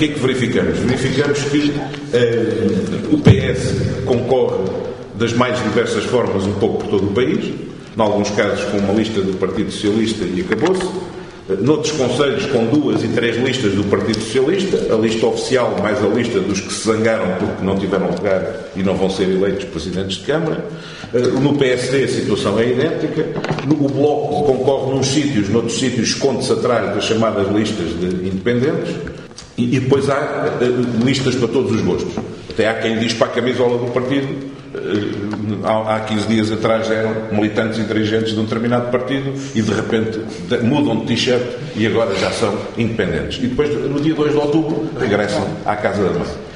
que é que verificamos? Verificamos que o PS concorre das mais diversas formas um pouco por todo o país, em alguns casos com uma lista do Partido Socialista e acabou-se, noutros concelhos com 2 e 3 listas do Partido Socialista, a lista oficial mais a lista dos que se zangaram porque não tiveram lugar e não vão ser eleitos presidentes de Câmara. No PSD a situação é idêntica. O Bloco concorre nos sítios, noutros sítios esconde-se atrás das chamadas listas de independentes. E depois há listas para todos os gostos. Até há quem diz para a camisola do partido. Há 15 dias atrás eram militantes e dirigentes de um determinado partido e de repente mudam de t-shirt e agora já são independentes. E depois, no dia 2 de outubro, regressam à casa da mãe.